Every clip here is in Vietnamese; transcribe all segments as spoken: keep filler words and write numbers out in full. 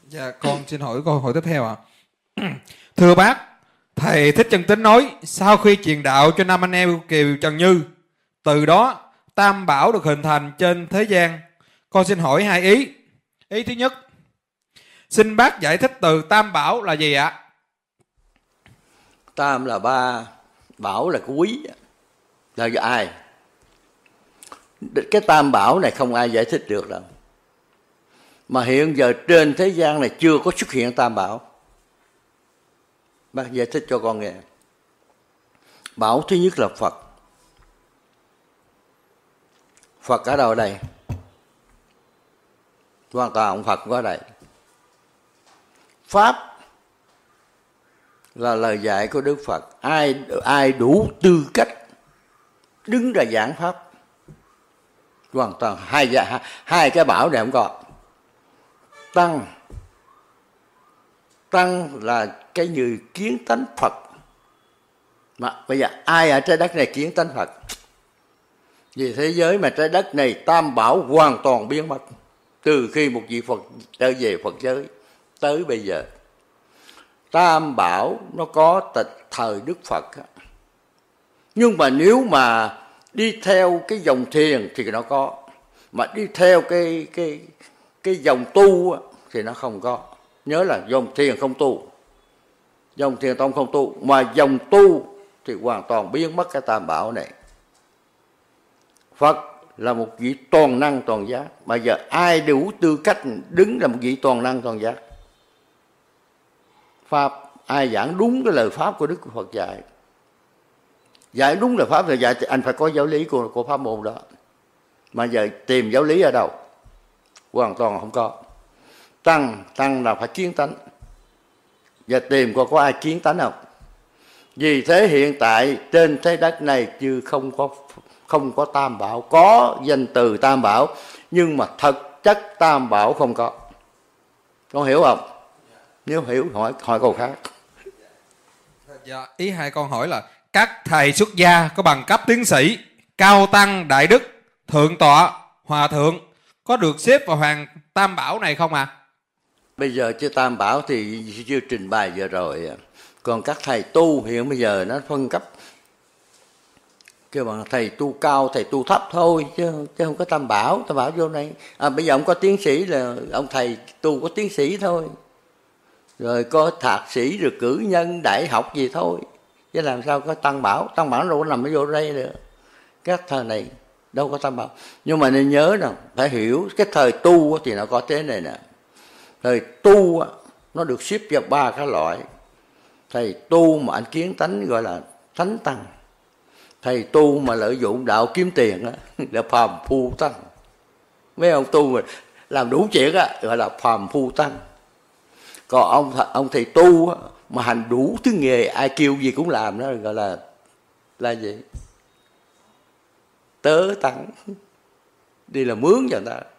Dạ, con xin hỏi câu hỏi tiếp theo ạ. Thưa bác, thầy Thích Chân Tín nói sau khi truyền đạo cho năm anh em Kiều Trần Như, từ đó Tam Bảo được hình thành trên thế gian. Con xin hỏi hai ý. Ý thứ nhất, xin bác giải thích từ Tam Bảo là gì ạ? Tam là ba, Bảo là quý, là do ai? Cái Tam Bảo này không ai giải thích được đâu. Mà hiện giờ trên thế gian này chưa có xuất hiện Tam Bảo. Bác giải thích cho con nghe. Bảo thứ nhất là Phật. Phật ở đâu đây? Hoàn toàn ông Phật có đây. Pháp là lời dạy của Đức Phật. Ai ai đủ tư cách đứng ra giảng Pháp. Hoàn toàn hai, hai, hai cái bảo này không có. Tăng Tăng là cái người kiến tánh Phật. Mà bây giờ ai ở trái đất này kiến tánh Phật? Vì thế giới mà trái đất này Tam Bảo hoàn toàn biến mất. Từ khi một vị Phật trở về Phật giới tới bây giờ. Tam Bảo nó có từ thời Đức Phật. Nhưng mà nếu mà đi theo cái dòng thiền thì nó có. Mà đi theo cái cái cái dòng tu thì nó không có. Nhớ là dòng thiền không tu. Dòng thiền tông không tu. Mà dòng tu thì hoàn toàn biến mất cái Tam Bảo này. Phật là một vị toàn năng toàn giác. Mà giờ ai đủ tư cách đứng là một vị toàn năng toàn giác? Pháp, ai giảng đúng cái lời Pháp của Đức Phật dạy? Dạy đúng lời Pháp thì dạy thì anh phải có giáo lý của, của pháp môn đó. Mà giờ tìm giáo lý ở đâu? Hoàn toàn không có. Tăng, tăng là phải kiến tánh. Giờ tìm coi có ai kiến tánh không? Vì thế hiện tại trên trái đất này chưa không có không có Tam Bảo. Có danh từ Tam Bảo nhưng mà thực chất Tam Bảo không có. Con hiểu không? Nếu hiểu hỏi hỏi câu khác. Dạ, ý hai con hỏi là các thầy xuất gia có bằng cấp tiến sĩ, cao tăng, đại đức, thượng tọa, hòa thượng có được xếp vào hàng Tam Bảo này không ạ? À? Bây giờ chứ Tam Bảo thì chưa trình bày vừa rồi. Còn các thầy tu hiện bây giờ nó phân cấp. Kêu bằng thầy tu cao, thầy tu thấp thôi chứ, chứ không có Tam Bảo. Tam Bảo vô này à, bây giờ ông có tiến sĩ là ông thầy tu có tiến sĩ thôi. Rồi có thạc sĩ rồi cử nhân đại học gì thôi. Chứ làm sao có Tam Bảo. Tam Bảo đâu có nằm ở vô đây nữa. Các thầy này đâu có Tam Bảo. Nhưng mà nên nhớ nè, phải hiểu cái thời tu thì nó có thế này nè. Thời tu nó được xếp vào ba cái loại. Thầy tu mà anh kiến tánh gọi là thánh tăng. Thầy tu mà lợi dụng đạo kiếm tiền đó, là phàm phu tăng. Mấy ông tu mà làm đủ chuyện đó, gọi là phàm phu tăng. Còn ông ông thầy tu mà hành đủ thứ nghề ai kêu gì cũng làm đó gọi là là gì? Tớ tăng. Đi là mướn cho người ta.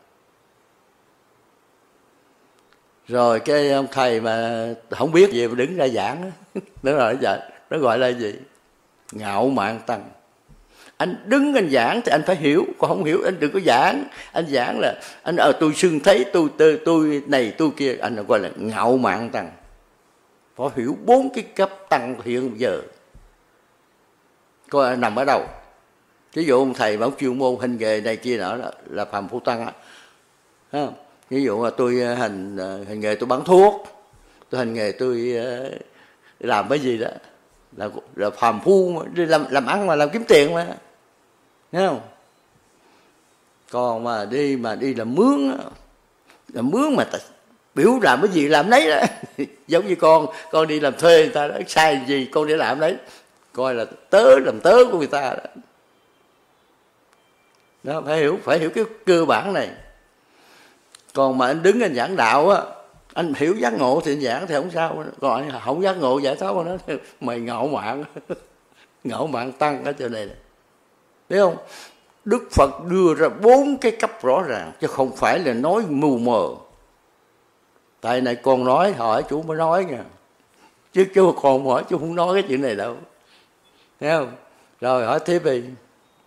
Rồi cái ông thầy mà không biết gì mà đứng ra giảng nó gọi là nó gọi là gì? Ngạo mạn tăng. Anh đứng anh giảng thì anh phải hiểu, còn không hiểu anh đừng có giảng. Anh giảng là anh ở tôi xưng thấy tôi, tôi tôi này tôi kia, anh gọi là ngạo mạn tăng. Phải hiểu bốn cái cấp tăng hiện giờ coi nằm ở đâu. Ví dụ ông thầy mà ông chuyên môn hành nghề này kia nữa là, là phàm phu tăng á. Ví dụ là tôi hành hành nghề tôi bán thuốc, tôi hành nghề tôi làm cái gì đó là là phàm phu mà đi làm làm ăn mà làm kiếm tiền mà, thấy không? Còn mà đi mà đi làm mướn, làm mướn mà ta, biểu làm cái gì làm đấy đó. Giống như con con đi làm thuê người ta đó, sai gì con để làm đấy, coi là tớ làm tớ của người ta đó. Đó, phải hiểu phải hiểu cái cơ bản này. Còn mà anh đứng anh giảng đạo á, anh hiểu giác ngộ thì anh giảng thì không sao. Còn anh không giác ngộ giải thoát của nó mày ngạo mạn. Ngạo mạn tăng ở chỗ này này, thấy không? Đức Phật đưa ra bốn cái cấp rõ ràng chứ không phải là nói mù mờ. Tại này con nói hỏi chú mới nói nha, chứ chú còn hỏi chú không nói cái chuyện này đâu, thấy không? Rồi hỏi tiếp đi.